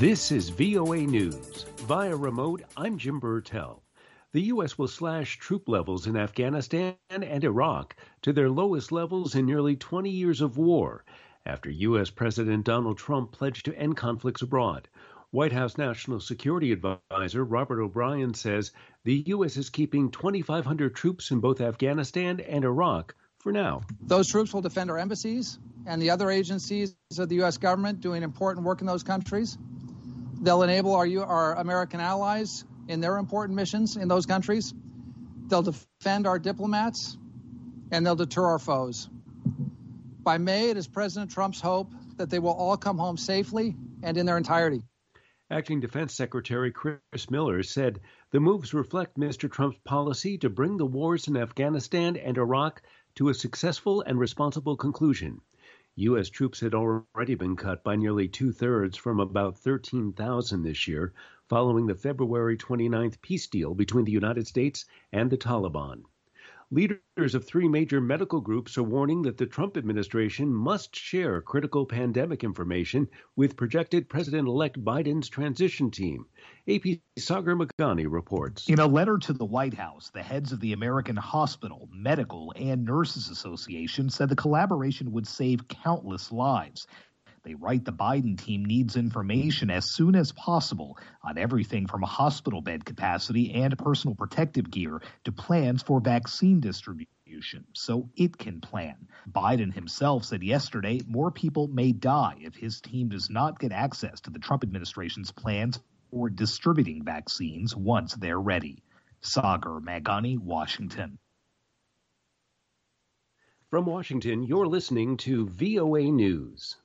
This is VOA News. Via remote, I'm Jim Burtell. The U.S. will slash troop levels in Afghanistan and Iraq to their lowest levels in nearly 20 years of war, after U.S. President Donald Trump pledged to end conflicts abroad. White House National Security Advisor Robert O'Brien says the U.S. is keeping 2,500 troops in both Afghanistan and Iraq for now. Those troops will defend our embassies and the other agencies of the U.S. government doing important work in those countries. They'll enable our American allies in their important missions in those countries. They'll defend our diplomats, and they'll deter our foes. By May, it is President Trump's hope that they will all come home safely and in their entirety. Acting Defense Secretary Chris Miller said the moves reflect Mr. Trump's policy to bring the wars in Afghanistan and Iraq to a successful and responsible conclusion. U.S. troops had already been cut by nearly two-thirds from about 13,000 this year, following the February 29th peace deal between the United States and the Taliban. Leaders of three major medical groups are warning that the Trump administration must share critical pandemic information with projected President-elect Biden's transition team. AP Sagar Meghani reports. In a letter to the White House, the heads of the American Hospital, Medical, and Nurses Association said the collaboration would save countless lives. They write the Biden team needs information as soon as possible on everything from hospital bed capacity and personal protective gear to plans for vaccine distribution, so it can plan. Biden himself said yesterday more people may die if his team does not get access to the Trump administration's plans for distributing vaccines once they're ready. Sagar Meghani, Washington. From Washington, you're listening to VOA News.